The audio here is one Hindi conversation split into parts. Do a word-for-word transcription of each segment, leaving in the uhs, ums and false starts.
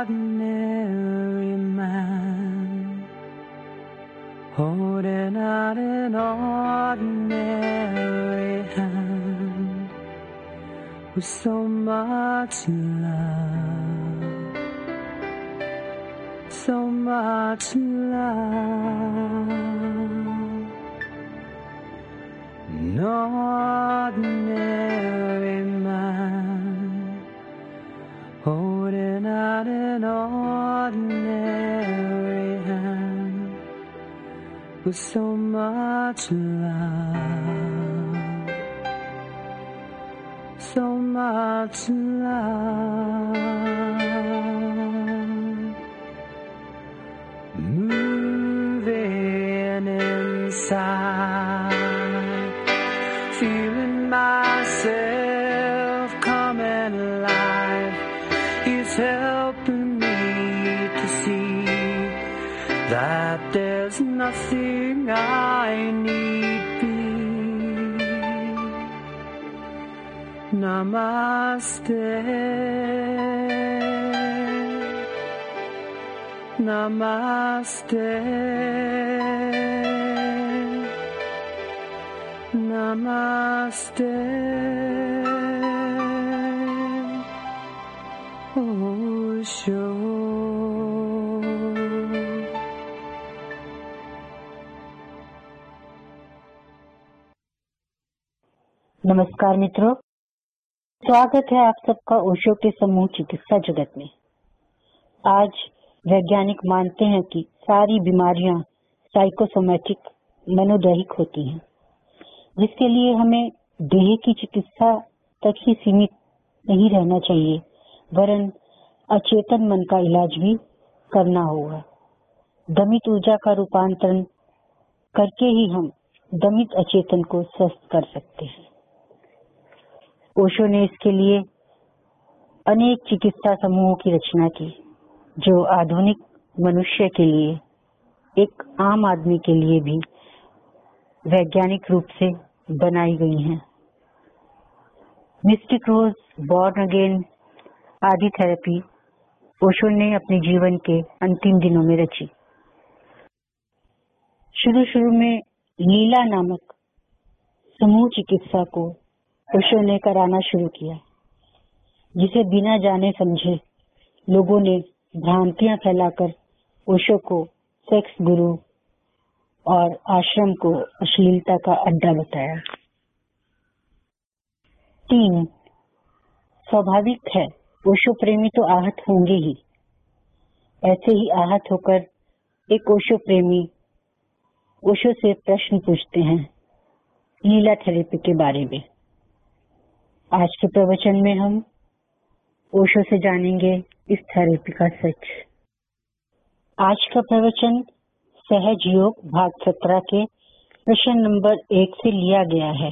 ordinary man, holding out an ordinary hand with so much love, so much love. An ordinary man, holding out an ordinary hand with so much love, so much love. Moving inside, feeling myself coming alive. He's helping me to see that there's nothing I need be. Namaste, Namaste, Namaste, Osho. नमस्कार मित्रों, स्वागत है आप सबका ओशो के समूह चिकित्सा जगत में। आज वैज्ञानिक मानते हैं कि सारी बीमारियां साइकोसोमैटिक मनोदैहिक होती हैं, जिसके लिए हमें देह की चिकित्सा तक ही सीमित नहीं रहना चाहिए, वरन अचेतन मन का इलाज भी करना होगा। दमित ऊर्जा का रूपांतरण करके ही हम दमित अचेतन को स्वस्थ कर सकते हैं। ओशो ने इसके लिए अनेक चिकित्सा समूहों की रचना की, जो आधुनिक मनुष्य के लिए, एक आम आदमी के लिए भी वैज्ञानिक रूप से बनाई गई हैं। मिस्टिक रोज, बॉर्न अगेन आदि थेरेपी ओशो ने अपने जीवन के अंतिम दिनों में रची। शुरू शुरू में लीला नामक समूह चिकित्सा को ओशो ने कराना शुरू किया, जिसे बिना जाने समझे लोगों ने भ्रांतियां फैलाकर ओशो को सेक्स गुरु और आश्रम को अश्लीलता का अड्डा बताया। तीन, स्वाभाविक है, ओशो प्रेमी तो आहत होंगे ही। ऐसे ही आहत होकर एक ओशो प्रेमी ओशो से प्रश्न पूछते हैं लीला थेरेपी के बारे में। आज के प्रवचन में हम ओशो से जानेंगे इस थेरेपी का सच। आज का प्रवचन सहज योग भाग सत्रह के प्रश्न नंबर एक से लिया गया है।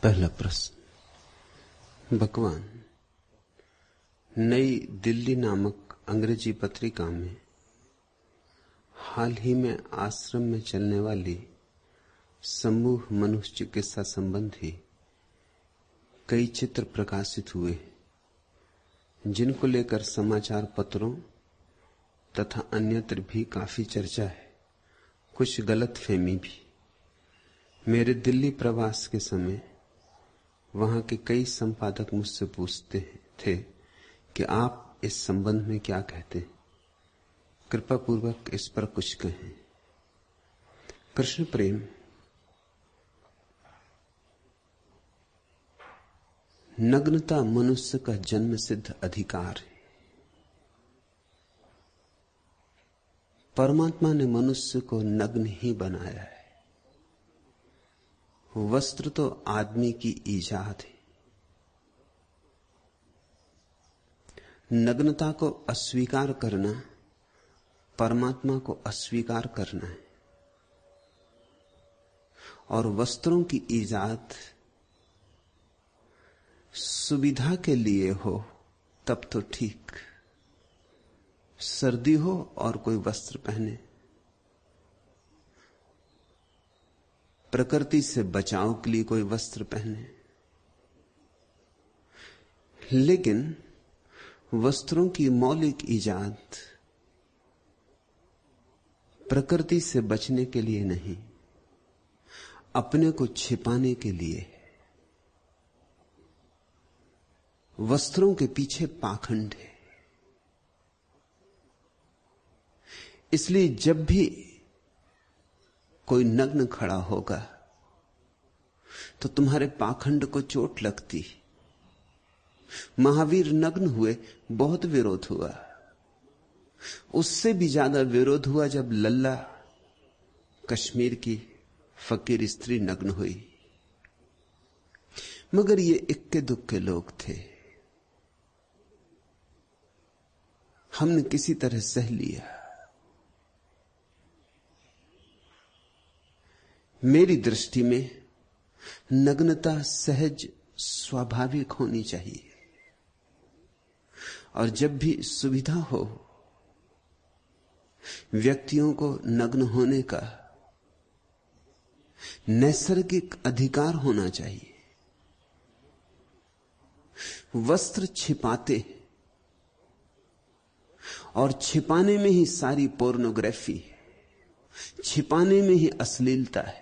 पहला प्रश्न। भगवान, नई दिल्ली नामक अंग्रेजी पत्रिका में हाल ही में आश्रम में चलने वाली समूह मनुष्य चिकित्सा संबंधी कई चित्र प्रकाशित हुए, जिनको लेकर समाचार पत्रों तथा अन्यत्र भी काफी चर्चा है, कुछ गलतफहमी भी। मेरे दिल्ली प्रवास के समय वहां के कई संपादक मुझसे पूछते थे कि आप इस संबंध में क्या कहते हैं, कृपा पूर्वक इस पर कुछ कहें। कृष्ण प्रेम नग्नता मनुष्य का जन्म सिद्ध अधिकार है। परमात्मा ने मनुष्य को नग्न ही बनाया है। वस्त्र तो आदमी की ईजाद है। नग्नता को अस्वीकार करना परमात्मा को अस्वीकार करना है। और वस्त्रों की ईजाद सुविधा के लिए हो तब तो ठीक, सर्दी हो और कोई वस्त्र पहने, प्रकृति से बचाव के लिए कोई वस्त्र पहने, लेकिन वस्त्रों की मौलिक ईजाद प्रकृति से बचने के लिए नहीं, अपने को छिपाने के लिए। वस्त्रों के पीछे पाखंड है। इसलिए जब भी कोई नग्न खड़ा होगा तो तुम्हारे पाखंड को चोट लगती। महावीर नग्न हुए, बहुत विरोध हुआ। उससे भी ज्यादा विरोध हुआ जब लल्ला कश्मीर की फकीर स्त्री नग्न हुई। मगर ये इक्के दुक्के लोग थे, हमने किसी तरह सह लिया। मेरी दृष्टि में नग्नता सहज स्वाभाविक होनी चाहिए, और जब भी सुविधा हो व्यक्तियों को नग्न होने का नैसर्गिक अधिकार होना चाहिए। वस्त्र छिपाते और छिपाने में ही सारी पोर्नोग्राफी, छिपाने में ही अश्लीलता है।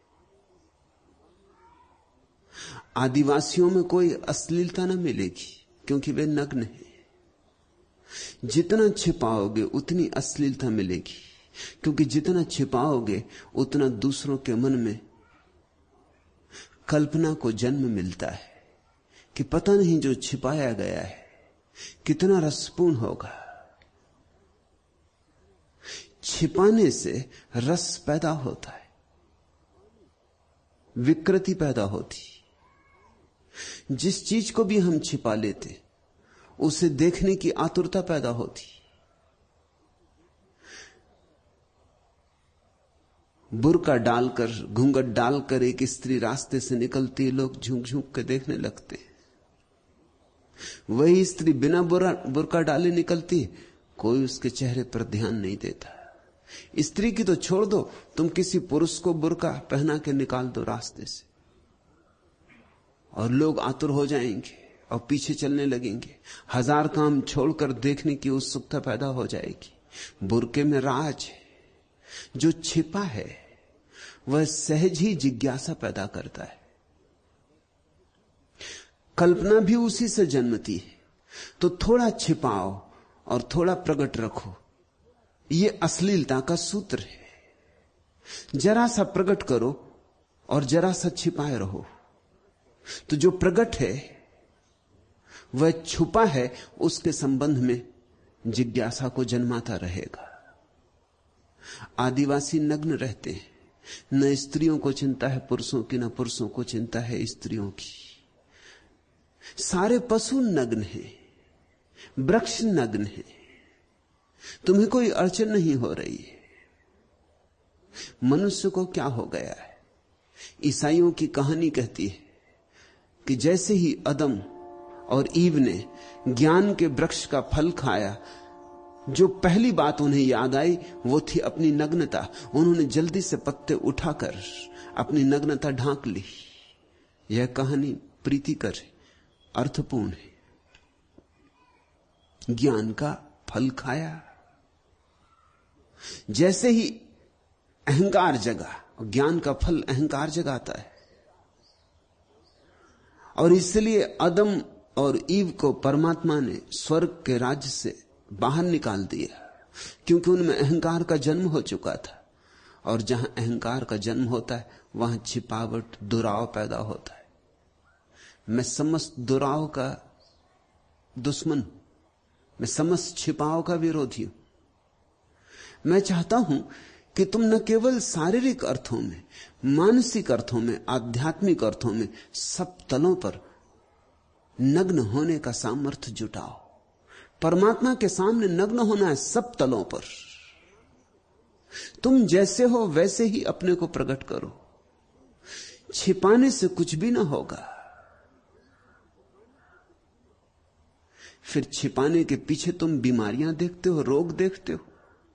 आदिवासियों में कोई अश्लीलता न मिलेगी क्योंकि वे नग्न हैं। जितना छिपाओगे उतनी अश्लीलता मिलेगी, क्योंकि जितना छिपाओगे उतना दूसरों के मन में कल्पना को जन्म मिलता है कि पता नहीं जो छिपाया गया है कितना रसपूर्ण होगा। छिपाने से रस पैदा होता है, विकृति पैदा होती। जिस चीज को भी हम छिपा लेते उसे देखने की आतुरता पैदा होती। बुर्का डालकर, घूंघट डालकर एक स्त्री रास्ते से निकलती, लोग झुक झुक के देखने लगते। वही स्त्री बिना बुर्का डाले निकलती, कोई उसके चेहरे पर ध्यान नहीं देता। स्त्री की तो छोड़ दो, तुम किसी पुरुष को बुर्का पहना के निकाल दो रास्ते से और लोग आतुर हो जाएंगे और पीछे चलने लगेंगे। हजार काम छोड़कर देखने की उत्सुकता पैदा हो जाएगी। बुर्के में राज है, जो छिपा है वह सहज ही जिज्ञासा पैदा करता है। कल्पना भी उसी से जन्मती है। तो थोड़ा छिपाओ और थोड़ा प्रकट रखो, ये अश्लीलता का सूत्र है। जरा सा प्रकट करो और जरा सा छिपाए रहो, तो जो प्रकट है वह छुपा है, उसके संबंध में जिज्ञासा को जन्माता रहेगा। आदिवासी नग्न रहते हैं, न स्त्रियों को चिंता है पुरुषों की, न पुरुषों को चिंता है स्त्रियों की। सारे पशु नग्न हैं, वृक्ष नग्न हैं, तुम्हें कोई अड़चन नहीं हो रही है। मनुष्य को क्या हो गया है? ईसाइयों की कहानी कहती है कि जैसे ही अदम और ईव ने ज्ञान के वृक्ष का फल खाया, जो पहली बात उन्हें याद आई वो थी अपनी नग्नता। उन्होंने जल्दी से पत्ते उठाकर अपनी नग्नता ढांक ली। यह कहानी प्रीतिकर है, अर्थपूर्ण है। ज्ञान का फल खाया, जैसे ही अहंकार जगा, ज्ञान का फल अहंकार जगाता है, और इसलिए अदम और ईव को परमात्मा ने स्वर्ग के राज्य से बाहर निकाल दिया, क्योंकि उनमें अहंकार का जन्म हो चुका था। और जहां अहंकार का जन्म होता है वहां छिपावट, दुराव पैदा होता है। मैं समस्त दुराव का दुश्मन, मैं समस्त छिपाव का विरोधी हूं। मैं चाहता हूं कि तुम न केवल शारीरिक अर्थों में, मानसिक अर्थों में, आध्यात्मिक अर्थों में, सब तलों पर नग्न होने का सामर्थ्य जुटाओ। परमात्मा के सामने नग्न होना है सब तलों पर। तुम जैसे हो वैसे ही अपने को प्रकट करो, छिपाने से कुछ भी ना होगा। फिर छिपाने के पीछे तुम बीमारियां देखते हो, रोग देखते हो।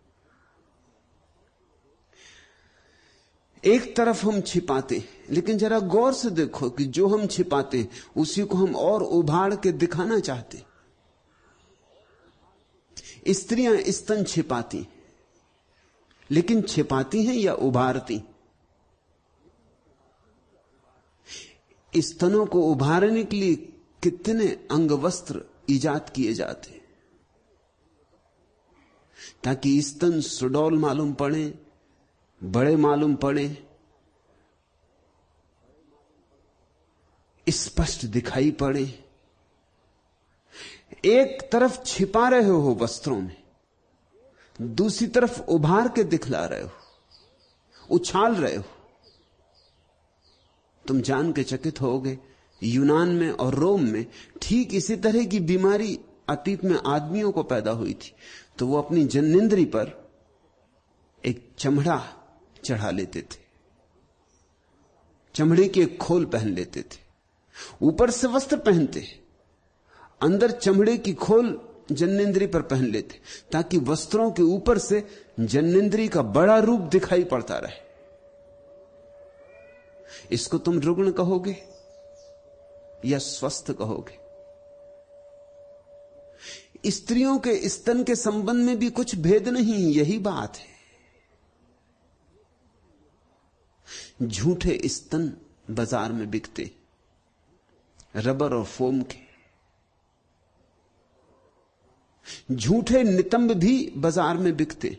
एक तरफ हम छिपाते, लेकिन जरा गौर से देखो कि जो हम छिपाते उसी को हम और उभार के दिखाना चाहते। स्त्रियां स्तन छिपाती, लेकिन छिपाती हैं या उभारती? स्तनों को उभारने के लिए कितने अंगवस्त्र इजाद किए जाते ताकि स्तन सुडौल मालूम पड़े, बड़े मालूम पड़े, स्पष्ट दिखाई पड़े। एक तरफ छिपा रहे हो वस्त्रों में, दूसरी तरफ उभार के दिखला रहे हो, उछाल रहे हो। तुम जान के चकित होगे, यूनान में और रोम में ठीक इसी तरह की बीमारी अतीत में आदमियों को पैदा हुई थी। तो वो अपनी जननेंद्री पर एक चमड़ा चढ़ा लेते थे, चमड़े की एक खोल पहन लेते थे, ऊपर से वस्त्र पहनते, अंदर चमड़े की खोल जननेंद्री पर पहन लेते, ताकि वस्त्रों के ऊपर से जननेंद्री का बड़ा रूप दिखाई पड़ता रहे। इसको तुम रुग्ण कहोगे या स्वस्थ कहोगे? स्त्रियों के स्तन के संबंध में भी कुछ भेद नहीं, यही बात है। झूठे स्तन बाजार में बिकते, रबर और फोम के। झूठे नितंब भी बाजार में बिकते।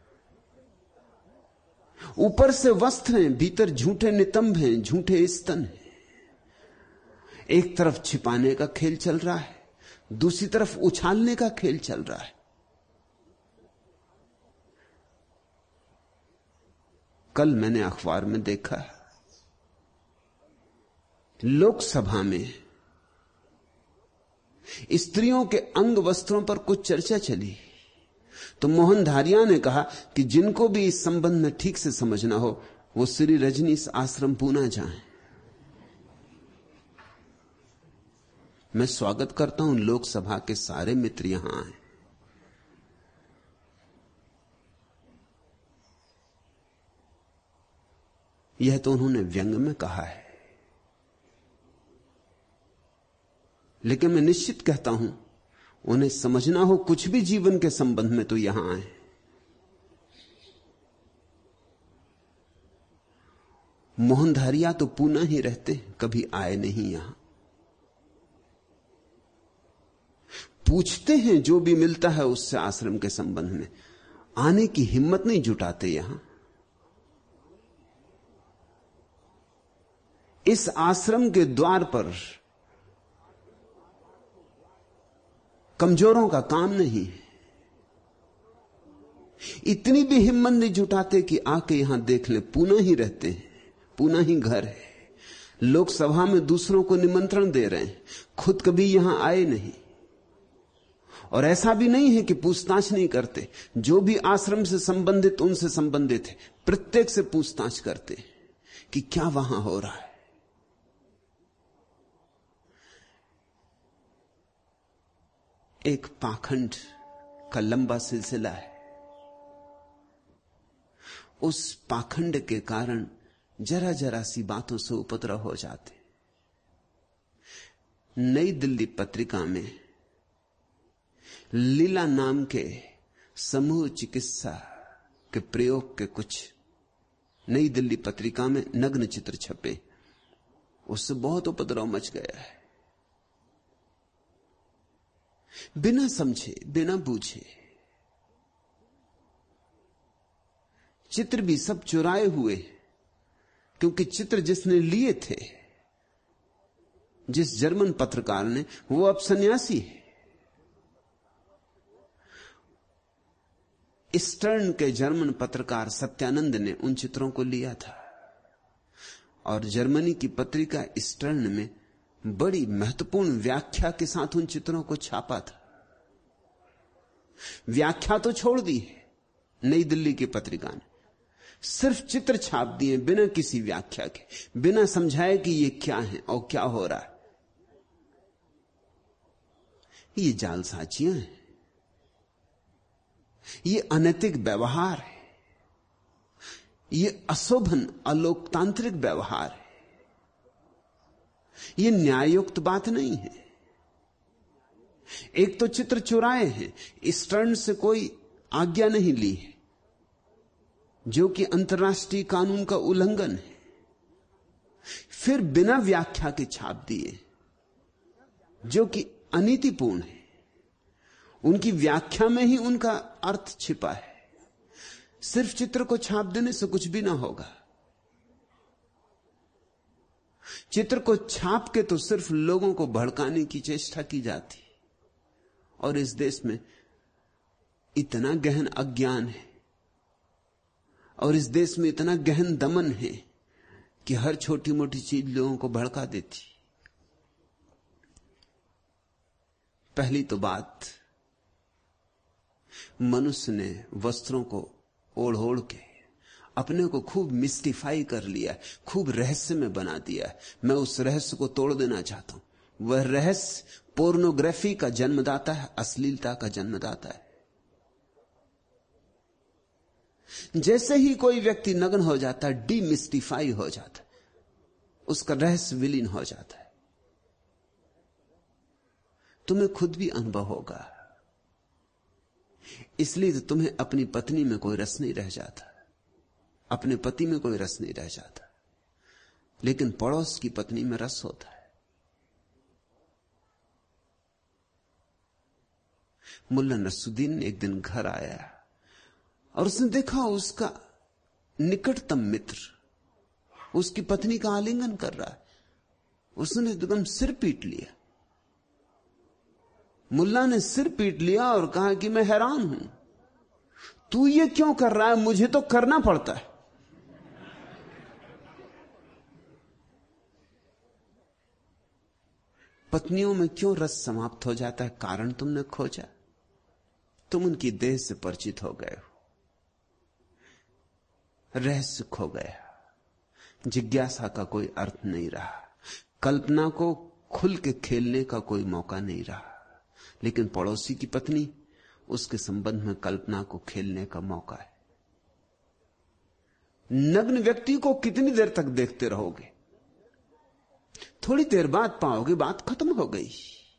ऊपर से वस्त्र हैं, भीतर झूठे नितंब हैं, झूठे स्तन हैं। एक तरफ छिपाने का खेल चल रहा है, दूसरी तरफ उछालने का खेल चल रहा है। कल मैंने अखबार में देखा, लोकसभा में स्त्रियों के अंग वस्त्रों पर कुछ चर्चा चली, तो मोहन धारिया ने कहा कि जिनको भी इस संबंध में ठीक से समझना हो वो श्री रजनीश आश्रम पूना जाएं। मैं स्वागत करता हूं, लोकसभा के सारे मित्र यहां आए। यह तो उन्होंने व्यंग में कहा है, लेकिन मैं निश्चित कहता हूं उन्हें समझना हो कुछ भी जीवन के संबंध में तो यहां आए। मोहन धारिया तो पूना ही रहते, कभी आए नहीं यहां। पूछते हैं जो भी मिलता है उससे आश्रम के संबंध में, आने की हिम्मत नहीं जुटाते यहां। इस आश्रम के द्वार पर कमजोरों का काम नहीं है। इतनी भी हिम्मत नहीं जुटाते कि आके यहां देख ले। पूना ही रहते हैं, पूना ही घर है। लोकसभा में दूसरों को निमंत्रण दे रहे हैं, खुद कभी यहां आए नहीं। और ऐसा भी नहीं है कि पूछताछ नहीं करते, जो भी आश्रम से संबंधित उनसे संबंधित है, प्रत्येक से पूछताछ करते कि क्या वहां हो रहा है। एक पाखंड का लंबा सिलसिला है। उस पाखंड के कारण जरा जरा सी बातों से उपद्रव हो जाते। नई दिल्ली पत्रिका में लीला नाम के समूह चिकित्सा के प्रयोग के कुछ नई दिल्ली पत्रिका में नग्न चित्र छपे, उससे बहुत उपद्रव मच गया है। बिना समझे बिना बूझे चित्र भी सब चुराए हुए, क्योंकि चित्र जिसने लिए थे, जिस जर्मन पत्रकार ने, वो अब सन्यासी है। ईस्टर्न के जर्मन पत्रकार सत्यानंद ने उन चित्रों को लिया था और जर्मनी की पत्रिका ईस्टर्न में बड़ी महत्वपूर्ण व्याख्या के साथ उन चित्रों को छापा था। व्याख्या तो छोड़ दी है नई दिल्ली की पत्रिका ने, सिर्फ चित्र छाप दिए बिना किसी व्याख्या के, बिना समझाए कि ये क्या है और क्या हो रहा है। ये जालसाजियां हैं, ये अनैतिक व्यवहार है, ये अशोभन अलोकतांत्रिक व्यवहार है, ये न्याययुक्त बात नहीं है। एक तो चित्र चुराए हैं, ईस्टर्न से कोई आज्ञा नहीं ली है, जो कि अंतर्राष्ट्रीय कानून का उल्लंघन है। फिर बिना व्याख्या के छाप दिए, जो कि अनीतिपूर्ण है। उनकी व्याख्या में ही उनका अर्थ छिपा है। सिर्फ चित्र को छाप देने से कुछ भी ना होगा। चित्र को छाप के तो सिर्फ लोगों को भड़काने की चेष्टा की जाती, और इस देश में इतना गहन अज्ञान है और इस देश में इतना गहन दमन है कि हर छोटी मोटी चीज लोगों को भड़का देती। पहली तो बात, मनुष्य ने वस्त्रों को ओढ़ ओढ़ के अपने को खूब मिस्टिफाई कर लिया, खूब रहस्य में बना दिया। मैं उस रहस्य को तोड़ देना चाहता हूं। वह रहस्य पोर्नोग्राफी का जन्मदाता है, अश्लीलता का जन्मदाता है। जैसे ही कोई व्यक्ति नग्न हो जाता है, डीमिस्टिफाई हो जाता है, उसका रहस्य विलीन हो जाता है। तुम्हें खुद भी अनुभव होगा। इसलिए तो तुम्हें अपनी पत्नी में कोई रस नहीं रह जाता, अपने पति में कोई रस नहीं रह जाता, लेकिन पड़ोस की पत्नी में रस होता है। मुल्ला नसरुद्दीन एक दिन घर आया और उसने देखा उसका निकटतम मित्र उसकी पत्नी का आलिंगन कर रहा है। उसने एकदम सिर पीट लिया। मुल्ला ने सिर पीट लिया और कहा कि मैं हैरान हूं, तू ये क्यों कर रहा है? मुझे तो करना पड़ता है। पत्नियों में क्यों रस समाप्त हो जाता है? कारण तुमने खोजा। तुम उनकी देह से परिचित हो गए हो, रहस्य खो गया, जिज्ञासा का कोई अर्थ नहीं रहा, कल्पना को खुल के खेलने का कोई मौका नहीं रहा। लेकिन पड़ोसी की पत्नी, उसके संबंध में कल्पना को खेलने का मौका है। नग्न व्यक्ति को कितनी देर तक देखते रहोगे? थोड़ी देर बाद पाओगे बात खत्म हो गई।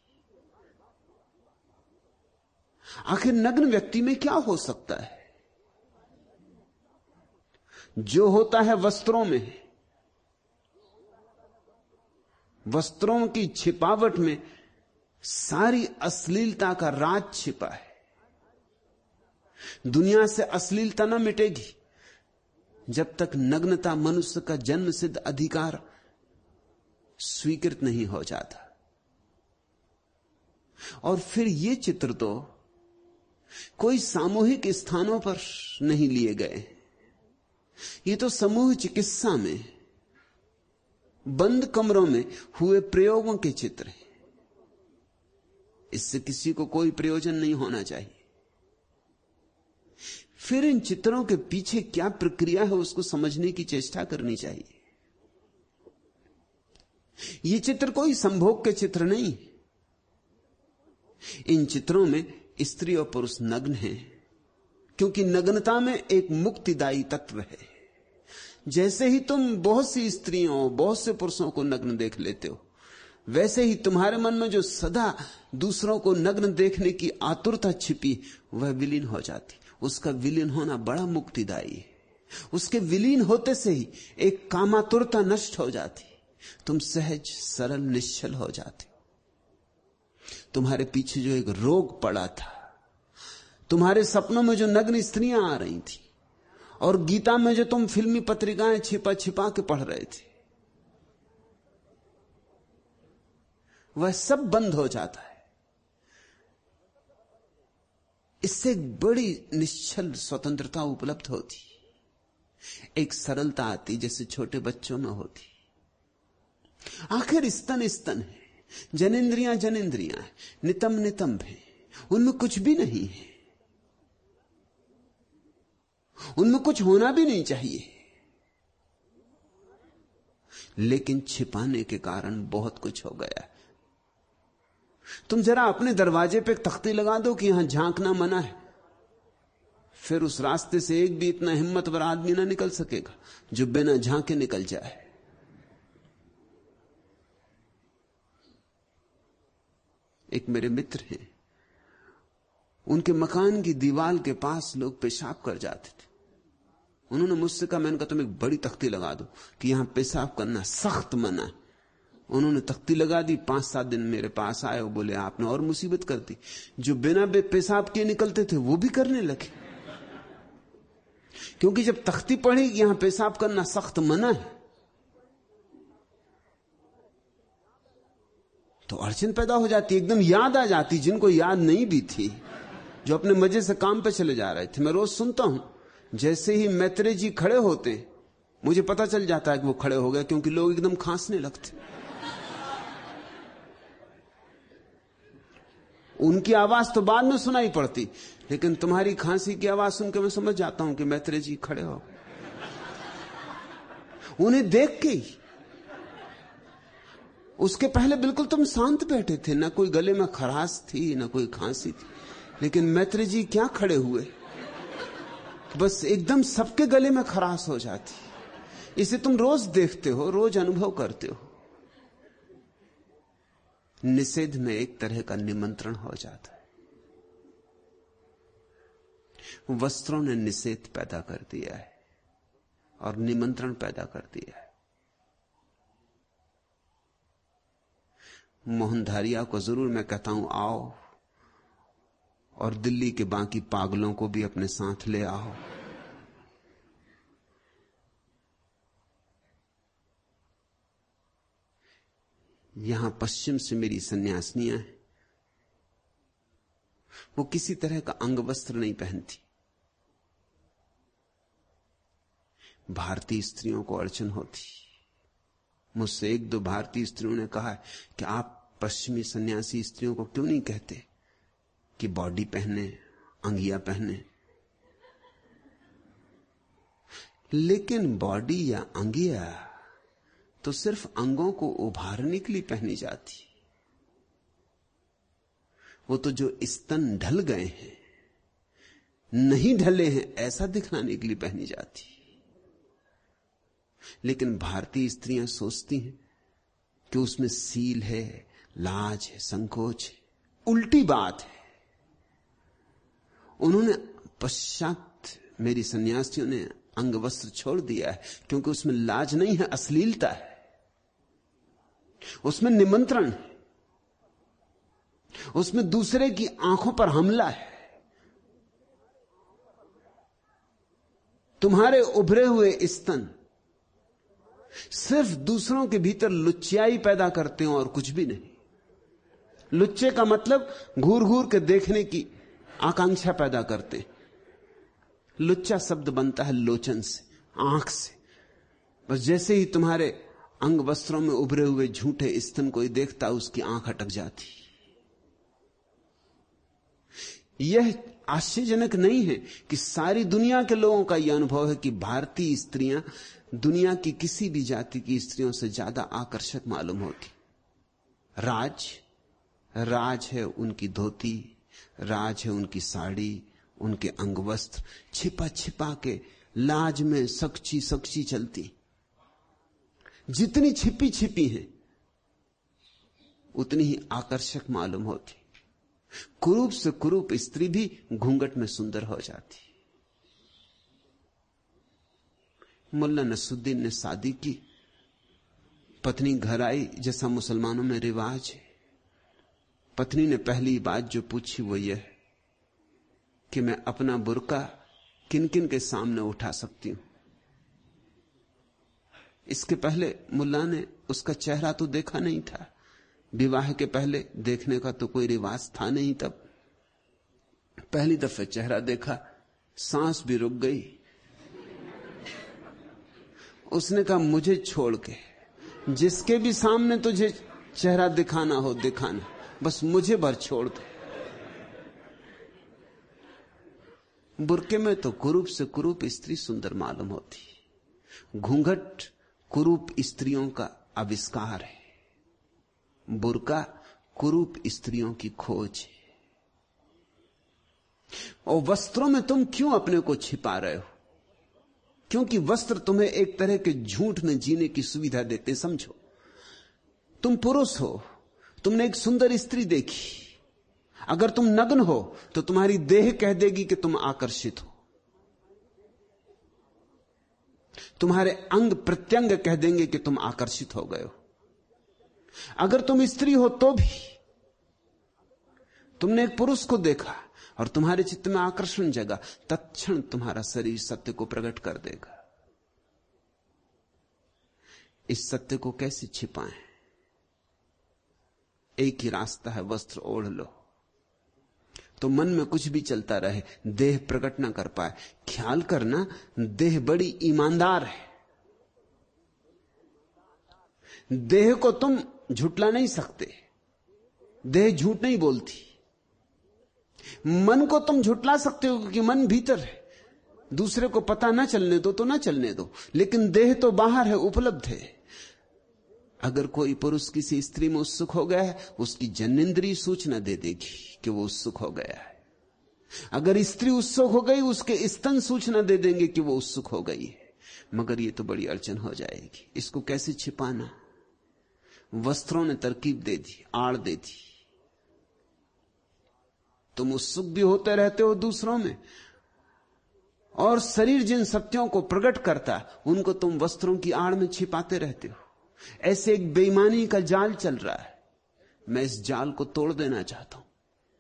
आखिर नग्न व्यक्ति में क्या हो सकता है? जो होता है वस्त्रों में, वस्त्रों की छिपावट में सारी अश्लीलता का राज छिपा है। दुनिया से अश्लीलता न मिटेगी जब तक नग्नता मनुष्य का जन्म सिद्ध अधिकार स्वीकृत नहीं हो जाता। और फिर ये चित्र तो कोई सामूहिक स्थानों पर नहीं लिए गए, ये तो समूह चिकित्सा में बंद कमरों में हुए प्रयोगों के चित्र हैं। इससे किसी को कोई प्रयोजन नहीं होना चाहिए। फिर इन चित्रों के पीछे क्या प्रक्रिया है उसको समझने की चेष्टा करनी चाहिए। ये चित्र कोई संभोग के चित्र नहीं, इन चित्रों में स्त्री और पुरुष नग्न हैं, क्योंकि नग्नता में एक मुक्तिदायी तत्व है। जैसे ही तुम बहुत सी स्त्रियों, बहुत से पुरुषों को नग्न देख लेते हो, वैसे ही तुम्हारे मन में जो सदा दूसरों को नग्न देखने की आतुरता छिपी, वह विलीन हो जाती। उसका विलीन होना बड़ा मुक्तिदायी है। उसके विलीन होते से ही एक कामातुरता नष्ट हो जाती, तुम सहज सरल निश्चल हो जाते। तुम्हारे पीछे जो एक रोग पड़ा था, तुम्हारे सपनों में जो नग्न स्त्रियां आ रही थी, और गीता में जो तुम फिल्मी पत्रिकाएं छिपा छिपा के पढ़ रहे थे, वह सब बंद हो जाता है। इससे एक बड़ी निश्चल स्वतंत्रता उपलब्ध होती, एक सरलता आती जैसे छोटे बच्चों में होती। आखिर स्तन स्तन है, जनेंद्रियां जनेंद्रियां है, नितंब नितंब है, उनमें कुछ भी नहीं है, उनमें कुछ होना भी नहीं चाहिए, लेकिन छिपाने के कारण बहुत कुछ हो गया है। तुम जरा अपने दरवाजे पे एक तख्ती लगा दो कि यहां झांकना मना है, फिर उस रास्ते से एक भी इतना हिम्मतवर आदमी ना निकल सकेगा जो बिना झांके निकल जाए। एक मेरे मित्र हैं, उनके मकान की दीवार के पास लोग पेशाब कर जाते थे। उन्होंने मुझसे कहा, मैंने कहा तुम एक बड़ी तख्ती लगा दो कि यहां पेशाब करना सख्त मना है। उन्होंने तख्ती लगा दी, पांच सात दिन मेरे पास आए, वो बोले आपने और मुसीबत कर दी। जो बिना पेशाब किए निकलते थे वो भी करने लगे, क्योंकि जब तख्ती पड़ी कि यहां पेशाब करना सख्त मना है, तो अड़चन पैदा हो जाती, एकदम याद आ जाती, जिनको याद नहीं भी थी, जो अपने मजे से काम पे चले जा रहे थे। मैं रोज सुनता हूं, जैसे ही मैत्रेय जी खड़े होते मुझे पता चल जाता है कि वो खड़े हो गए, क्योंकि लोग एकदम खांसने लगते। उनकी आवाज तो बाद में सुनाई पड़ती, लेकिन तुम्हारी खांसी की आवाज सुनकर मैं समझ जाता हूं कि मैत्रेय जी खड़े हो। उन्हें देख के ही, उसके पहले बिल्कुल तुम शांत बैठे थे, ना कोई गले में खराश थी ना कोई खांसी थी, लेकिन मैत्रेय जी क्या खड़े हुए, बस एकदम सबके गले में खराश हो जाती। इसे तुम रोज देखते हो, रोज अनुभव करते हो। निषेध में एक तरह का निमंत्रण हो जाता है। वस्त्रों ने निषेध पैदा कर दिया है और निमंत्रण पैदा कर दिया है। मोहनधारिया को जरूर मैं कहता हूं आओ, और दिल्ली के बाकी पागलों को भी अपने साथ ले आओ। यहां पश्चिम से मेरी सन्यासिनियां हैं, वो किसी तरह का अंग वस्त्र नहीं पहनती। भारतीय स्त्रियों को अड़चन होती। मुझसे एक दो भारतीय स्त्रियों ने कहा है कि आप पश्चिमी सन्यासी स्त्रियों को क्यों नहीं कहते कि बॉडी पहने, अंगिया पहने। लेकिन बॉडी या अंगिया तो सिर्फ अंगों को उभारने के लिए पहनी जाती, वो तो जो स्तन ढल गए हैं, नहीं ढले हैं, ऐसा दिखाने के लिए पहनी जाती। लेकिन भारतीय स्त्रियां सोचती हैं कि उसमें सील है, लाज है, संकोच है। उल्टी बात है। उन्होंने पश्चात मेरी सन्यासियों ने अंग वस्त्र छोड़ दिया है, क्योंकि उसमें लाज नहीं है, अश्लीलता है, उसमें निमंत्रण है, उसमें दूसरे की आंखों पर हमला है। तुम्हारे उभरे हुए स्तन सिर्फ दूसरों के भीतर लुच्चाई पैदा करते हैं और कुछ भी नहीं। लुच्चे का मतलब घूर घूर के देखने की आकांक्षा पैदा करते हैं। लुच्चा शब्द बनता है लोचन से, आंख से। बस जैसे ही तुम्हारे अंग वस्त्रों में उभरे हुए झूठे स्तन कोई देखता, उसकी आंख अटक जाती। यह आश्चर्यजनक नहीं है कि सारी दुनिया के लोगों का यह अनुभव है कि भारतीय स्त्रियां दुनिया की किसी भी जाति की स्त्रियों से ज्यादा आकर्षक मालूम होती। राज राज है उनकी धोती, राज है उनकी साड़ी, उनके अंगवस्त्र, छिपा छिपा के लाज में सक्ची सक्ची चलती। जितनी छिपी छिपी है उतनी ही आकर्षक मालूम होती। कुरूप से कुरूप स्त्री भी घूंघट में सुंदर हो जाती। मुल्ला नसरुद्दीन ने शादी की, पत्नी घर आई, जैसा मुसलमानों में रिवाज है। पत्नी ने पहली बात जो पूछी वो यह कि मैं अपना बुर्का किन किन के सामने उठा सकती हूं। इसके पहले मुल्ला ने उसका चेहरा तो देखा नहीं था, विवाह के पहले देखने का तो कोई रिवाज था नहीं। तब पहली दफे चेहरा देखा, सांस भी रुक गई। उसने कहा मुझे छोड़ के जिसके भी सामने तुझे चेहरा दिखाना हो दिखाना, बस मुझे भर छोड़ दे। बुरके में तो कुरूप से कुरूप स्त्री सुंदर मालूम होती। घूंघट कुरूप स्त्रियों का आविष्कार है, बुर्का कुरूप स्त्रियों की खोज है। और वस्त्रों में तुम क्यों अपने को छिपा रहे हो? क्योंकि वस्त्र तुम्हें एक तरह के झूठ में जीने की सुविधा देते। समझो, तुम पुरुष हो, तुमने एक सुंदर स्त्री देखी, अगर तुम नग्न हो तो तुम्हारी देह कह देगी कि तुम आकर्षित हो, तुम्हारे अंग प्रत्यंग कह देंगे कि तुम आकर्षित हो गए हो। अगर तुम स्त्री हो तो भी तुमने एक पुरुष को देखा और तुम्हारे चित्त में आकर्षण जगा, तत्क्षण तुम्हारा शरीर सत्य को प्रकट कर देगा। इस सत्य को कैसे छिपाएं? एक ही रास्ता है, वस्त्र ओढ़ लो तो मन में कुछ भी चलता रहे, देह प्रकट ना कर पाए। ख्याल करना, देह बड़ी ईमानदार है। देह को तुम झुटला नहीं सकते, देह झूठ नहीं बोलती। मन को तुम झुटला सकते हो क्योंकि मन भीतर है, दूसरे को पता ना चलने दो तो ना चलने दो, लेकिन देह तो बाहर है, उपलब्ध है। अगर कोई पुरुष किसी स्त्री में उत्सुक हो गया है, उसकी जनेंद्रिय सूचना दे देगी कि वो उत्सुक हो गया है। अगर स्त्री उत्सुक हो गई, उसके स्तन सूचना दे देंगे कि वो उत्सुक हो गई है। मगर ये तो बड़ी अड़चन हो जाएगी, इसको कैसे छिपाना? वस्त्रों ने तरकीब दे दी, आड़ दे दी। तुम उत्सुक भी होते रहते हो दूसरों में, और शरीर जिन सत्यों को प्रकट करता उनको तुम वस्त्रों की आड़ में छिपाते रहते हो। ऐसे एक बेईमानी का जाल चल रहा है। मैं इस जाल को तोड़ देना चाहता हूं।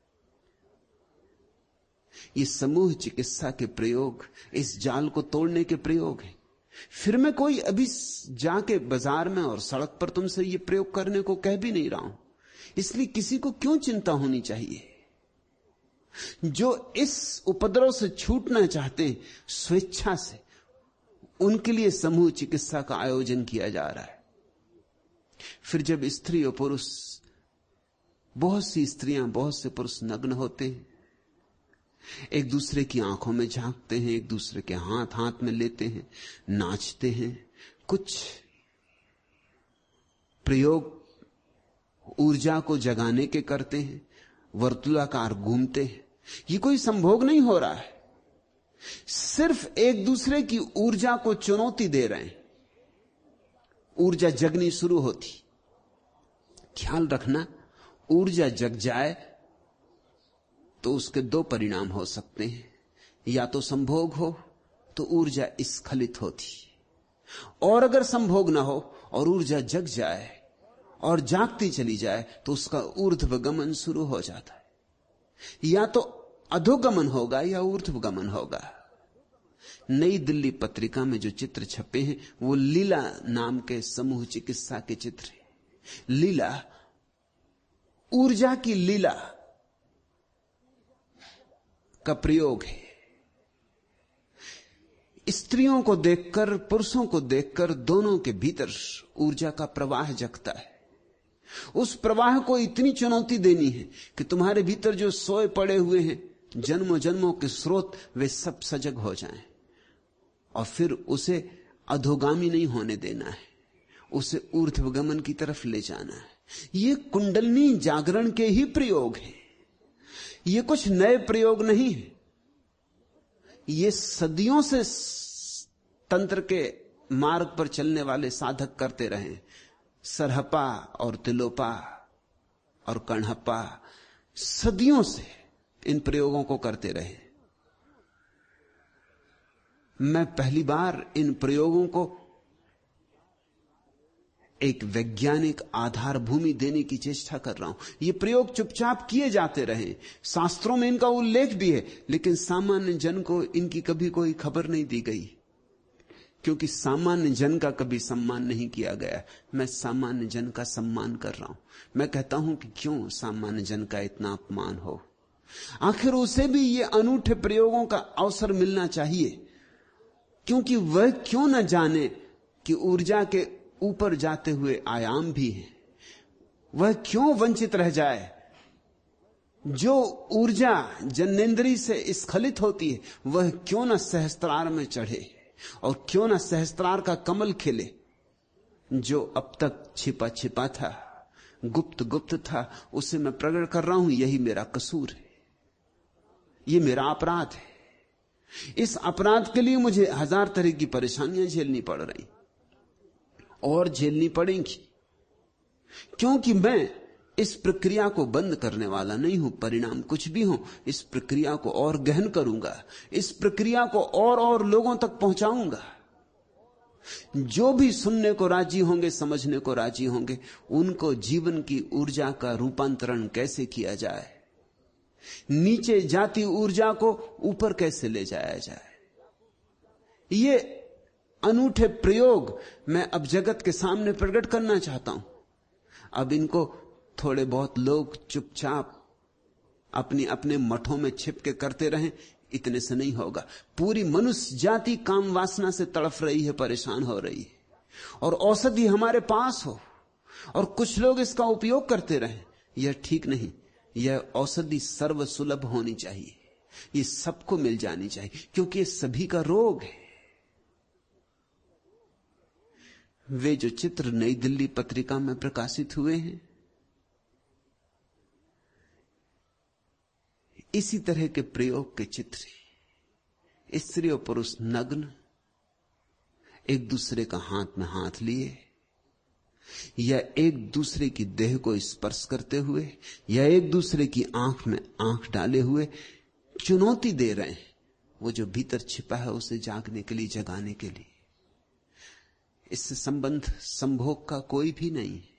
ये समूह चिकित्सा के प्रयोग इस जाल को तोड़ने के प्रयोग हैं। फिर मैं कोई अभी जाके बाजार में और सड़क पर तुमसे ये प्रयोग करने को कह भी नहीं रहा हूं, इसलिए किसी को क्यों चिंता होनी चाहिए। जो इस उपद्रव से छूटना चाहते हैं स्वेच्छा से, उनके लिए समूह चिकित्सा का आयोजन किया जा रहा है। फिर जब स्त्री और पुरुष, बहुत सी स्त्रियां, बहुत से पुरुष नग्न होते हैं, एक दूसरे की आंखों में झांकते हैं, एक दूसरे के हाथ हाथ में लेते हैं, नाचते हैं, कुछ प्रयोग ऊर्जा को जगाने के करते हैं, वर्तुलाकार घूमते हैं। ये कोई संभोग नहीं हो रहा है, सिर्फ एक दूसरे की ऊर्जा को चुनौती दे रहे हैं। ऊर्जा जगनी शुरू होती। ख्याल रखना, ऊर्जा जग जाए तो उसके दो परिणाम हो सकते हैं। या तो संभोग हो तो ऊर्जा स्खलित होती, और अगर संभोग ना हो और ऊर्जा जग जाए और जागती चली जाए तो उसका ऊर्ध्वगमन शुरू हो जाता है। या तो अधोगमन होगा या ऊर्ध्वगमन होगा। नई दिल्ली पत्रिका में जो चित्र छपे हैं वो लीला नाम के समूह चिकित्सा के चित्र हैं। लीला, ऊर्जा की लीला का प्रयोग है। स्त्रियों को देखकर, पुरुषों को देखकर दोनों के भीतर ऊर्जा का प्रवाह जगता है। उस प्रवाह को इतनी चुनौती देनी है कि तुम्हारे भीतर जो सोए पड़े हुए हैं जन्मों जन्मों के स्रोत, वे सब सजग हो जाएं, और फिर उसे अधोगामी नहीं होने देना है, उसे ऊर्ध्वगमन की तरफ ले जाना है। ये कुंडलनी जागरण के ही प्रयोग हैं, ये कुछ नए प्रयोग नहीं है। ये सदियों से तंत्र के मार्ग पर चलने वाले साधक करते रहे। सरहपा और तिलोपा और कणहप्पा सदियों से इन प्रयोगों को करते रहे। मैं पहली बार इन प्रयोगों को एक वैज्ञानिक आधार भूमि देने की चेष्टा कर रहा हूं। ये प्रयोग चुपचाप किए जाते रहे, शास्त्रों में इनका उल्लेख भी है, लेकिन सामान्य जन को इनकी कभी कोई खबर नहीं दी गई, क्योंकि सामान्य जन का कभी सम्मान नहीं किया गया। मैं सामान्य जन का सम्मान कर रहा हूं। मैं कहता हूं कि क्यों सामान्य जन का इतना अपमान हो, आखिर उसे भी ये अनूठे प्रयोगों का अवसर मिलना चाहिए, क्योंकि वह क्यों न जाने कि ऊर्जा के ऊपर जाते हुए आयाम भी हैं। वह क्यों वंचित रह जाए। जो ऊर्जा जन्नेन्द्रिय से स्खलित होती है, वह क्यों न सहस्त्रार में चढ़े, और क्यों न सहस्त्रार का कमल खिले। जो अब तक छिपा छिपा था, गुप्त गुप्त था, उसे मैं प्रकट कर रहा हूं। यही मेरा कसूर है, यह मेरा अपराध है। इस अपराध के लिए मुझे हजार तरह की परेशानियां झेलनी पड़ रही और झेलनी पड़ेंगी, क्योंकि मैं इस प्रक्रिया को बंद करने वाला नहीं हूं। परिणाम कुछ भी हो, इस प्रक्रिया को और गहन करूंगा, इस प्रक्रिया को और और लोगों तक पहुंचाऊंगा। जो भी सुनने को राजी होंगे, समझने को राजी होंगे, उनको जीवन की ऊर्जा का रूपांतरण कैसे किया जाए, नीचे जाती ऊर्जा को ऊपर कैसे ले जाया जाए, ये अनूठे प्रयोग मैं अब जगत के सामने प्रकट करना चाहता हूं। अब इनको थोड़े बहुत लोग चुपचाप अपनी अपने मठों में छिप के करते रहें, इतने से नहीं होगा। पूरी मनुष्य जाति काम वासना से तड़फ रही है, परेशान हो रही है, और औषधि हमारे पास हो और कुछ लोग इसका उपयोग करते रहें, यह ठीक नहीं। यह औषधि सर्व सुलभ होनी चाहिए, यह सबको मिल जानी चाहिए, क्योंकि यह सभी का रोग है। वे जो चित्र नई दिल्ली पत्रिका में प्रकाशित हुए हैं, इसी तरह के प्रयोग के चित्र। स्त्री और पुरुष नग्न, एक दूसरे का हाथ में हाथ लिए, या एक दूसरे की देह को स्पर्श करते हुए, या एक दूसरे की आंख में आंख डाले हुए चुनौती दे रहे हैं वो जो भीतर छिपा है उसे जागने के लिए, जगाने के लिए। इससे संबंध संभोग का कोई भी नहीं है।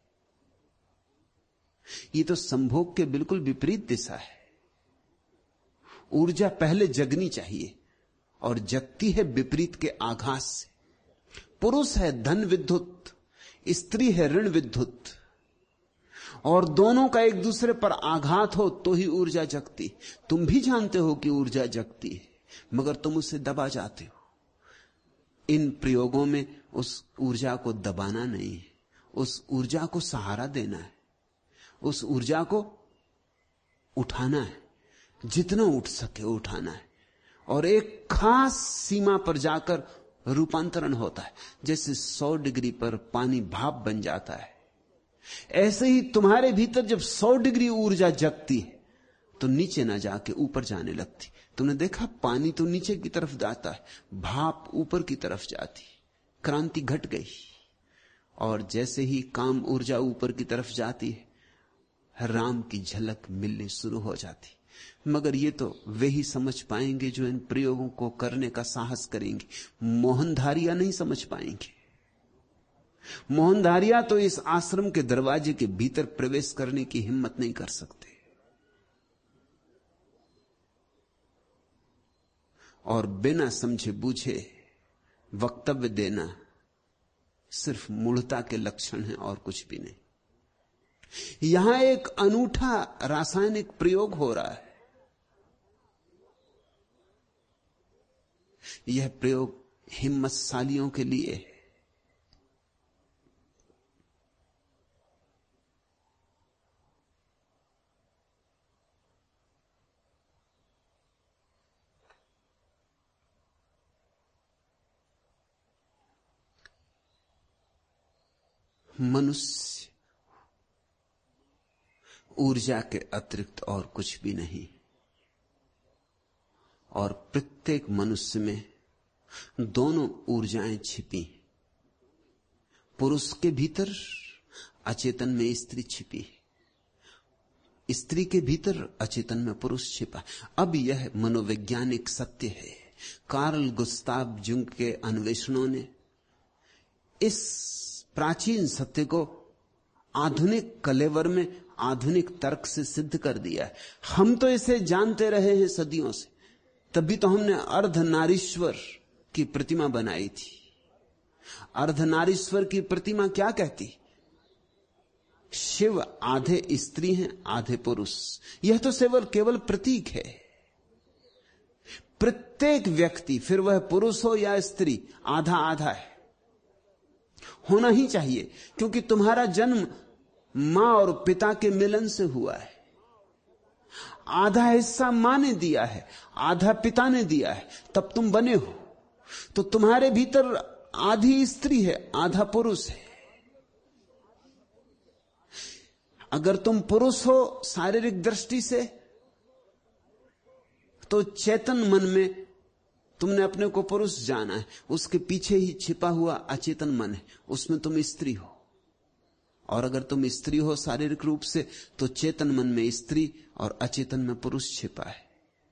ये तो संभोग के बिल्कुल विपरीत दिशा है। ऊर्जा पहले जगनी चाहिए और जगती है विपरीत के आघात से। पुरुष है धन विद्युत, स्त्री है ऋण विद्युत, और दोनों का एक दूसरे पर आघात हो तो ही ऊर्जा जगती। तुम भी जानते हो कि ऊर्जा जगती है, मगर तुम उसे दबा जाते हो। इन प्रयोगों में उस ऊर्जा को दबाना नहीं है, उस ऊर्जा को सहारा देना है, उस ऊर्जा को उठाना है, जितना उठ सके उठाना है, और एक खास सीमा पर जाकर रूपांतरण होता है। जैसे सौ डिग्री पर पानी भाप बन जाता है, ऐसे ही तुम्हारे भीतर जब सौ डिग्री ऊर्जा जगती है तो नीचे ना जाके ऊपर जाने लगती। तुमने देखा पानी तो नीचे की तरफ जाता है, भाप ऊपर की तरफ जाती, क्रांति घट गई। और जैसे ही काम ऊर्जा ऊपर की तरफ जाती है, राम की झलक मिलनी शुरू हो जाती। मगर ये तो वे ही समझ पाएंगे जो इन प्रयोगों को करने का साहस करेंगे। मोहनधारिया नहीं समझ पाएंगे। मोहनधारिया तो इस आश्रम के दरवाजे के भीतर प्रवेश करने की हिम्मत नहीं कर सकते, और बिना समझे बूझे वक्तव्य देना सिर्फ मूढ़ता के लक्षण है और कुछ भी नहीं। यहां एक अनूठा रासायनिक प्रयोग हो रहा है। यह प्रयोग हिम्मतशालियों के लिए है। मनुष्य ऊर्जा के अतिरिक्त और कुछ भी नहीं, और प्रत्येक मनुष्य में दोनों ऊर्जाएं छिपी। पुरुष के भीतर अचेतन में स्त्री छिपी, स्त्री के भीतर अचेतन में पुरुष छिपा। अब यह मनोवैज्ञानिक सत्य है। कार्ल गुस्ताव जुंग के अन्वेषणों ने इस प्राचीन सत्य को आधुनिक कलेवर में आधुनिक तर्क से सिद्ध कर दिया है। हम तो इसे जानते रहे हैं सदियों से, तभी तो हमने अर्धनारीश्वर की प्रतिमा बनाई थी। अर्धनारीश्वर की प्रतिमा क्या कहती? शिव आधे स्त्री हैं, आधे पुरुष। यह तो केवल केवल प्रतीक है। प्रत्येक व्यक्ति, फिर वह पुरुष हो या स्त्री, आधा आधा है, होना ही चाहिए, क्योंकि तुम्हारा जन्म मां और पिता के मिलन से हुआ है। आधा हिस्सा मां ने दिया है, आधा पिता ने दिया है, तब तुम बने हो। तो तुम्हारे भीतर आधी स्त्री है, आधा पुरुष है। अगर तुम पुरुष हो शारीरिक दृष्टि से, तो चेतन मन में तुमने अपने को पुरुष जाना है, उसके पीछे ही छिपा हुआ अचेतन मन है, उसमें तुम स्त्री हो। और अगर तुम स्त्री हो शारीरिक रूप से, तो चेतन मन में स्त्री और अचेतन में पुरुष छिपा है।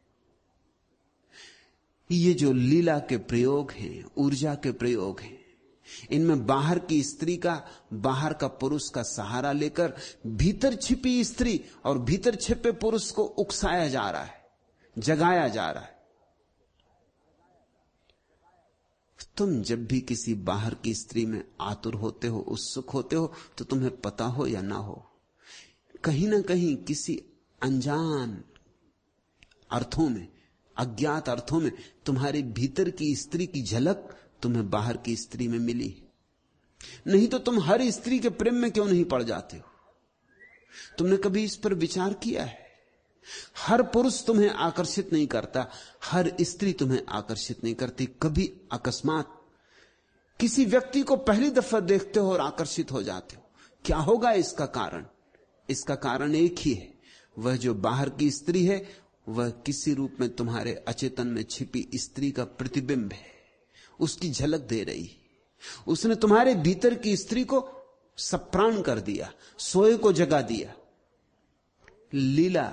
ये जो लीला के प्रयोग हैं, ऊर्जा के प्रयोग हैं, इनमें बाहर की स्त्री का, बाहर का पुरुष का सहारा लेकर भीतर छिपी स्त्री और भीतर छिपे पुरुष को उकसाया जा रहा है, जगाया जा रहा है। तुम जब भी किसी बाहर की स्त्री में आतुर होते हो, उत्सुक होते हो, तो तुम्हें पता हो या ना हो, कहीं ना कहीं किसी अनजान अर्थों में, अज्ञात अर्थों में तुम्हारे भीतर की स्त्री की झलक तुम्हें बाहर की स्त्री में मिली। नहीं तो तुम हर स्त्री के प्रेम में क्यों नहीं पड़ जाते हो? तुमने कभी इस पर विचार किया है? हर पुरुष तुम्हें आकर्षित नहीं करता, हर स्त्री तुम्हें आकर्षित नहीं करती। कभी अकस्मात किसी व्यक्ति को पहली दफा देखते हो और आकर्षित हो जाते हो। क्या होगा इसका कारण? इसका कारण एक ही है, वह जो बाहर की स्त्री है, वह किसी रूप में तुम्हारे अचेतन में छिपी स्त्री का प्रतिबिंब है, उसकी झलक दे रही। उसने तुम्हारे भीतर की स्त्री को सप्राण कर दिया, सोए को जगा दिया। लीला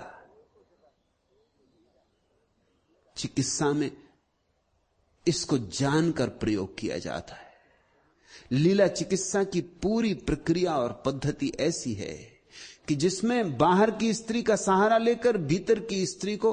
चिकित्सा में इसको जानकर प्रयोग किया जाता है। लीला चिकित्सा की पूरी प्रक्रिया और पद्धति ऐसी है कि जिसमें बाहर की स्त्री का सहारा लेकर भीतर की स्त्री को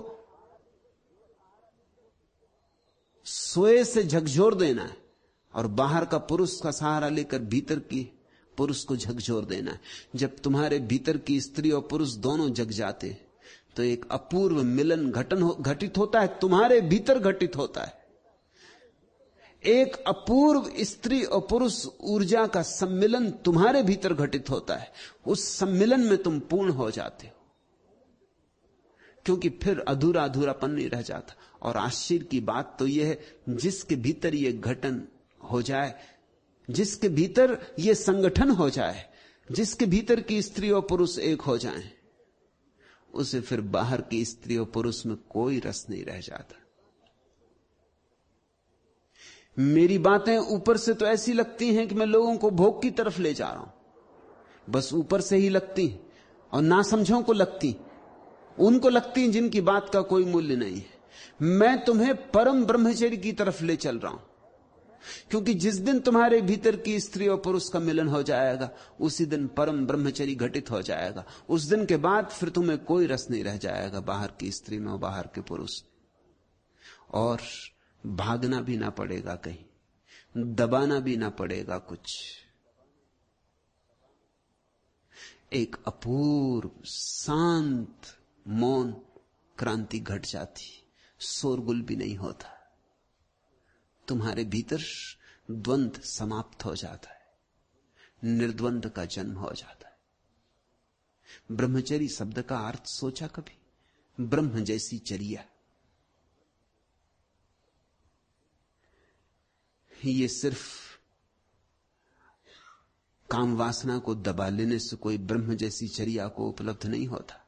सोए से झकझोर देना है, और बाहर का पुरुष का सहारा लेकर भीतर की पुरुष को झकझोर देना है। जब तुम्हारे भीतर की स्त्री और पुरुष दोनों जग जाते हैं, तो एक अपूर्व मिलन घटन हो, घटित होता है, तुम्हारे भीतर घटित होता है। एक अपूर्व स्त्री और पुरुष ऊर्जा का सम्मिलन तुम्हारे भीतर घटित होता है। उस सम्मिलन में तुम पूर्ण हो जाते हो, क्योंकि फिर अधूरा अधूरापन नहीं रह जाता। और आश्चर्य की बात तो यह है, जिसके भीतर यह घटन हो जाए, जिसके भीतर यह संगठन हो जाए, जिसके भीतर की स्त्री और पुरुष एक हो जाएं, उसे फिर बाहर की स्त्री और पुरुष में कोई रस नहीं रह जाता। मेरी बातें ऊपर से तो ऐसी लगती हैं कि मैं लोगों को भोग की तरफ ले जा रहा हूं, बस ऊपर से ही लगती, और नासमझों को लगती, उनको लगती जिनकी बात का कोई मूल्य नहीं है। मैं तुम्हें परम ब्रह्मचर्य की तरफ ले चल रहा हूं, क्योंकि जिस दिन तुम्हारे भीतर की स्त्री और पुरुष का मिलन हो जाएगा, उसी दिन परम ब्रह्मचर्य घटित हो जाएगा। उस दिन के बाद फिर तुम्हें कोई रस नहीं रह जाएगा बाहर की स्त्री में और बाहर के पुरुष, और भागना भी ना पड़ेगा, कहीं दबाना भी ना पड़ेगा कुछ। एक अपूर्व शांत मौन क्रांति घट जाती, शोरगुल भी नहीं होता, तुम्हारे भीतर द्वंद्व समाप्त हो जाता है, निर्द्वंद का जन्म हो जाता है। ब्रह्मचर्य शब्द का अर्थ सोचा कभी? ब्रह्म जैसी चर्या। ये सिर्फ काम वासना को दबा लेने से कोई ब्रह्म जैसी चर्या को उपलब्ध नहीं होता।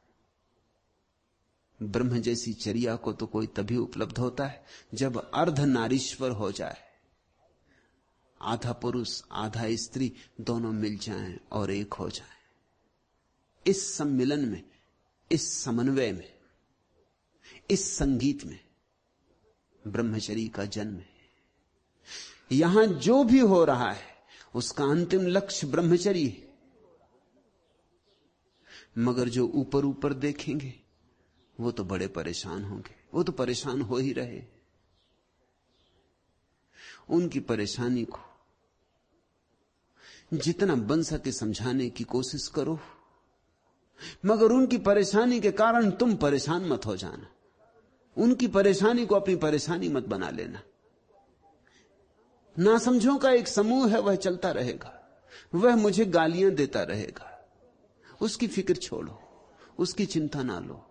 ब्रह्म जैसी चर्या को तो कोई तभी उपलब्ध होता है जब अर्ध नारीश्वर हो जाए, आधा पुरुष आधा स्त्री दोनों मिल जाएं और एक हो जाएं। इस सम्मिलन में, इस समन्वय में, इस संगीत में ब्रह्मचर्य का जन्म है। यहां जो भी हो रहा है उसका अंतिम लक्ष्य ब्रह्मचर्य है। मगर जो ऊपर ऊपर देखेंगे वो तो बड़े परेशान होंगे, वो तो परेशान हो ही रहे। उनकी परेशानी को जितना बन सके समझाने की कोशिश करो, मगर उनकी परेशानी के कारण तुम परेशान मत हो जाना। उनकी परेशानी को अपनी परेशानी मत बना लेना। नासमझों का एक समूह है, वह चलता रहेगा, वह मुझे गालियां देता रहेगा। उसकी फिक्र छोड़ो, उसकी चिंता ना लो,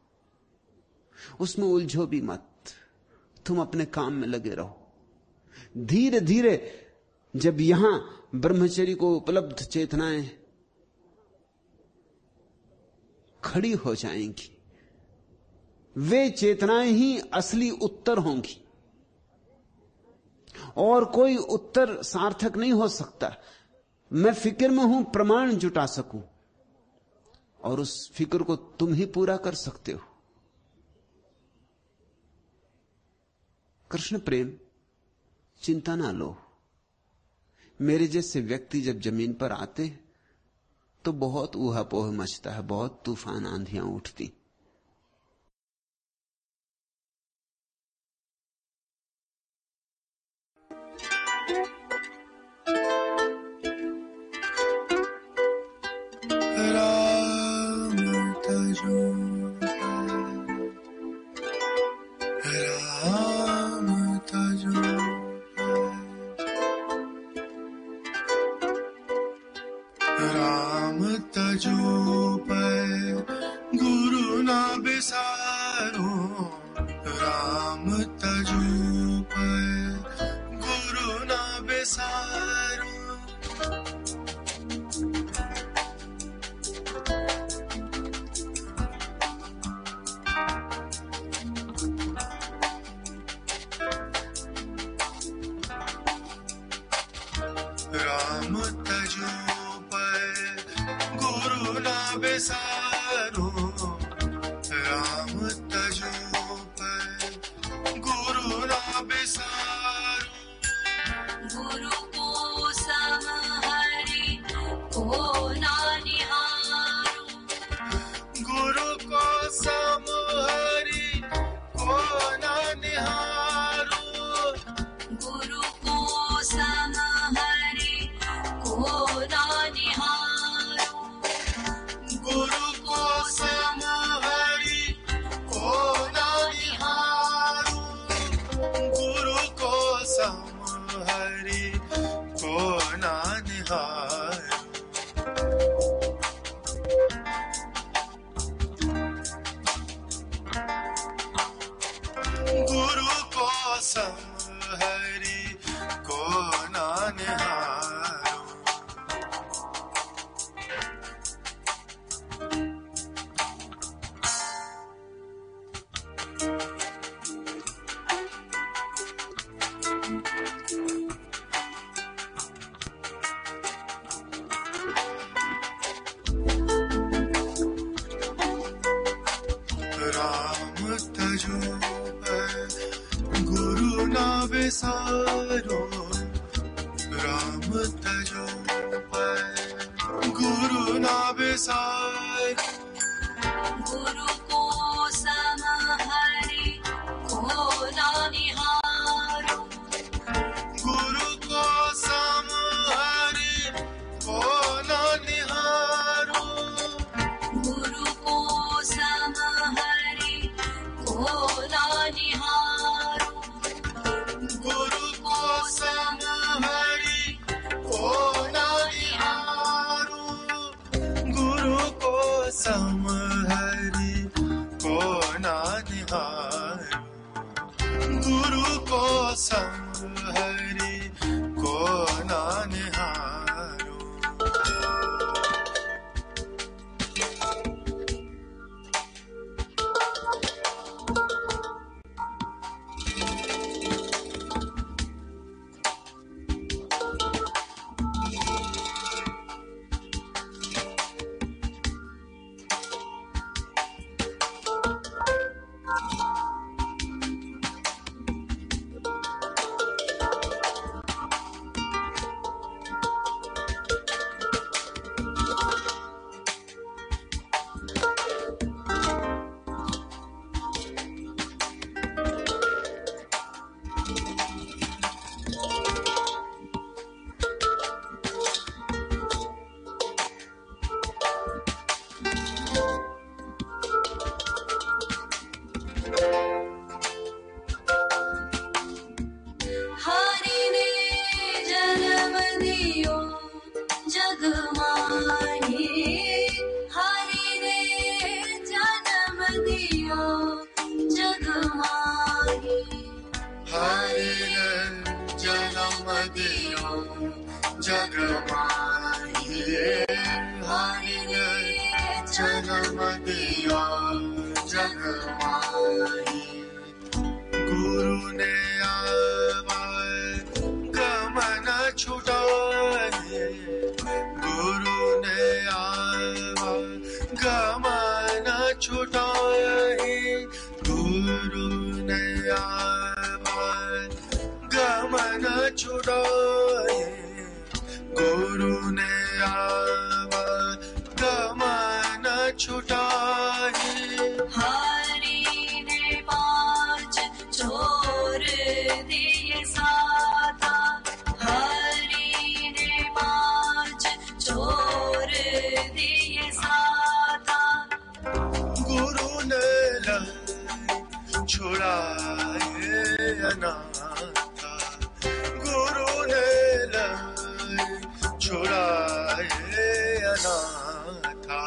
उसमें उलझो भी मत। तुम अपने काम में लगे रहो। धीरे धीरे जब यहां ब्रह्मचर्य को उपलब्ध चेतनाएं खड़ी हो जाएंगी, वे चेतनाएं ही असली उत्तर होंगी। और कोई उत्तर सार्थक नहीं हो सकता। मैं फिक्र में हूं प्रमाण जुटा सकूं, और उस फिक्र को तुम ही पूरा कर सकते हो। कृष्ण प्रेम, चिंता ना लो। मेरे जैसे व्यक्ति जब जमीन पर आते तो बहुत ऊहापोह मचता है, बहुत तूफान आंधियां उठती। राम तजो पर गुरु ना बिसारो, राम तजो पर गुरु ना बिसारो। राम तजो गुरु ना बिसारो, राम तजो पर गुरु ना बिसारो। गुरु को सम हरि को ना निहारो, गुरु को सम हरि को ना निहारो। गुरु को सम हरि को ना निहारो। गुरु को सम हरि को ना निहारो। गुरु को सम हरि को ना निहारो। गुरु को सम हरि को ना निहारो। राम तजो पर गुरु ना बिसारो, राम तजो पर गुरु ना बिसारो। गुरु को सम हरि को ना निहारो। गुरु को सम हरि को ना निहारो। गुरु को सम हरि को ना निहारो। गुरु को सम हरि को ना निहारो। गुरु हरि ने जन्म दियो जग माही, हरि ने जन्म दियो जग माही। गुरु ने आवाज गमन छुटाए, गुरु ने आवाज गमन छुटाए, गुरु ने आवाज गमन छुटाए, गुरु ने आवाज गमन छुटाए। हरि ने पांच छोर दिए साधा, हरि ने पांच छोर दिए साधा, गुरु ने लाई छुड़ाए अनाथा, गुरु ने लाई छुड़ाए अनाथा।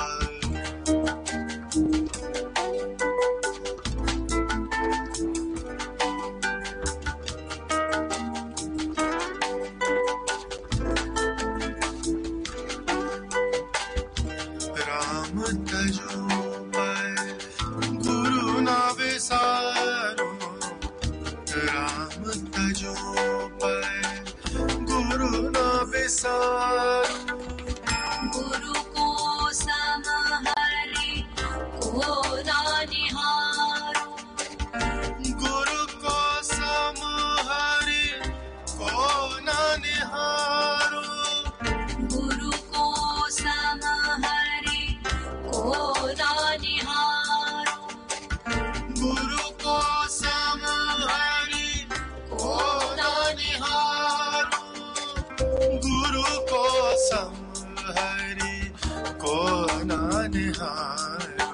राम तजो पर गुरु ना विसारो, राम तजो पर गुरु ना विसारो, गुरु को सम हरि को ना निहारो, गुरु को सम हरि को ना निहारो, गुरु को सम हरि को ना निहारो, गुरु को सम हरि को ना निहारो, गुरु को सम हरि को ना निहारो।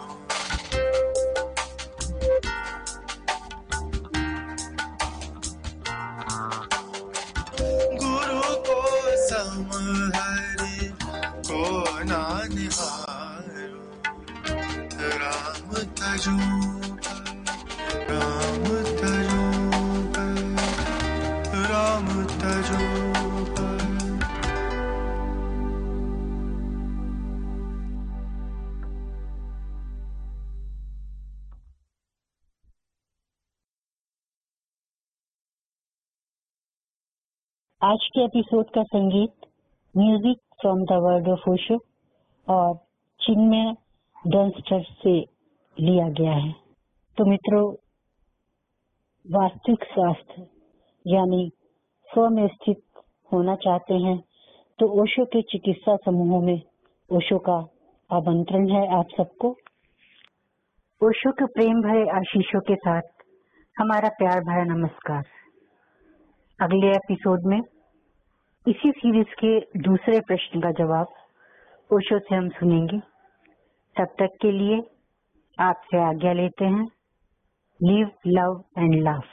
गुरु को सम हरि को ना निहारो, राम तजो पर, राम तजो पर, राम तजो पर। आज के एपिसोड का संगीत music from the world of Osho और चिन्मय डंस्टर से लिया गया है। तो मित्रों, वास्तविक स्वास्थ्य यानी स्व में स्थित होना चाहते हैं तो ओशो के चिकित्सा समूहों में ओशो का आमंत्रण है आप सबको। ओशो के प्रेम भरे आशीषों के साथ हमारा प्यार भरा नमस्कार। अगले एपिसोड में इसी सीरीज के दूसरे प्रश्न का जवाब ओशो से हम सुनेंगे। तब तक के लिए आपसे आज्ञा लेते हैं। Live, love and laugh.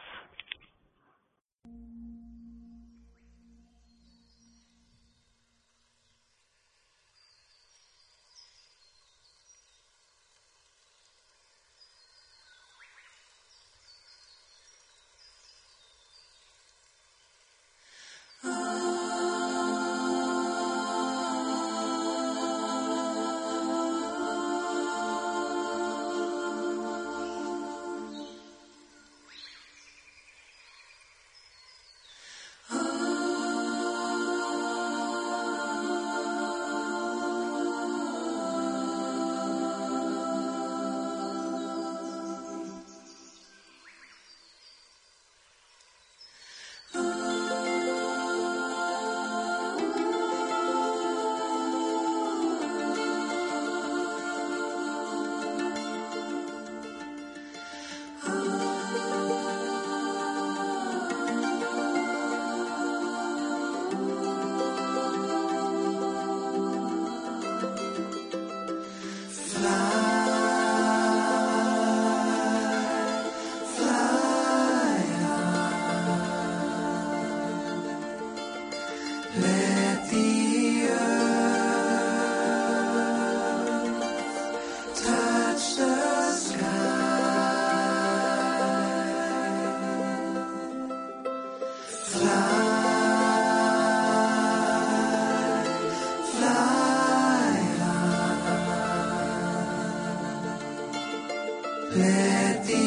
Let the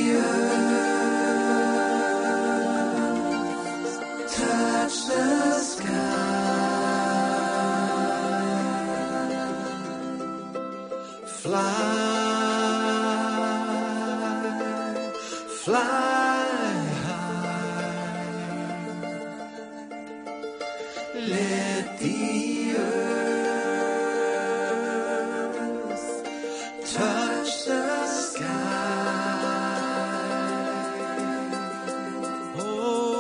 earth touch the sky. Fly, fly high. Let the earth touch the sky. Oh,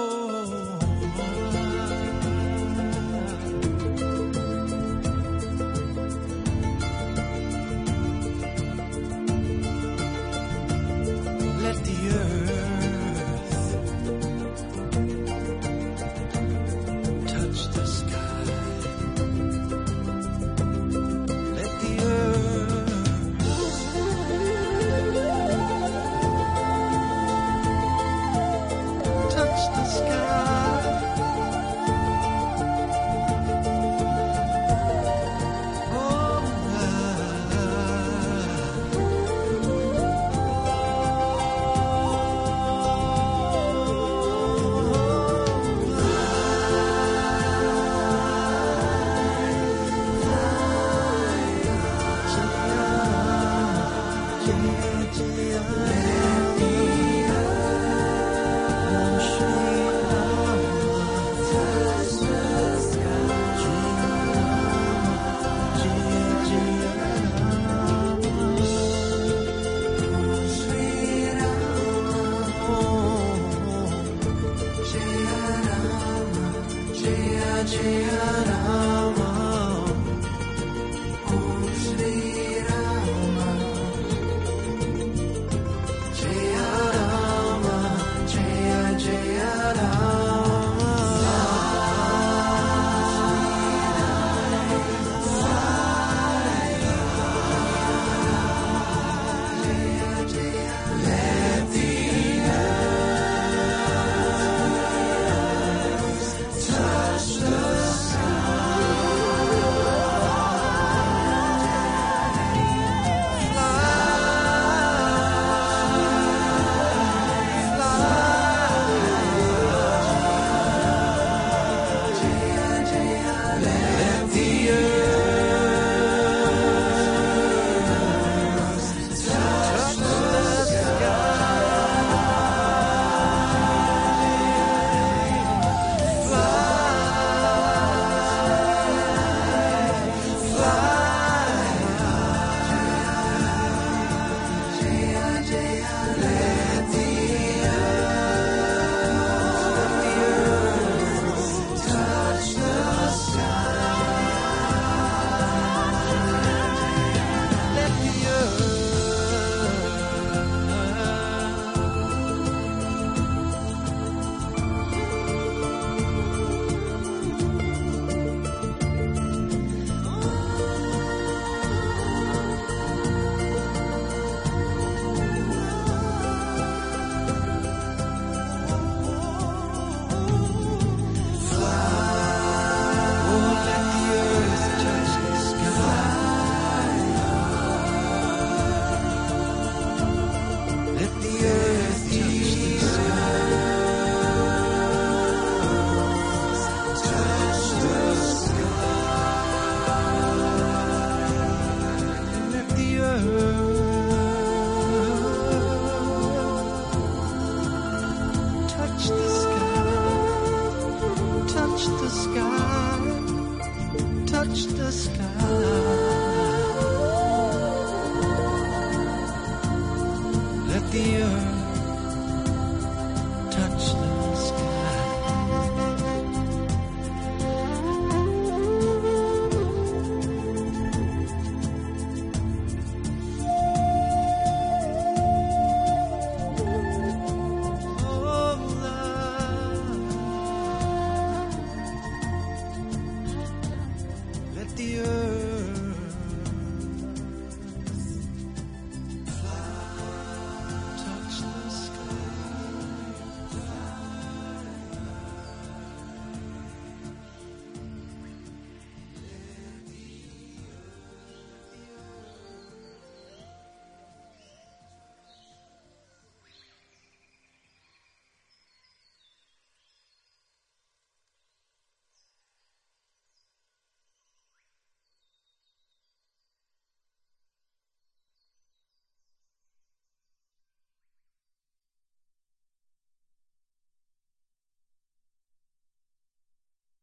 let the earth touch the sky. Let the earth touch the sky. Oh, touch the sky. Let the earth touch the sky. Oh, love, let the earth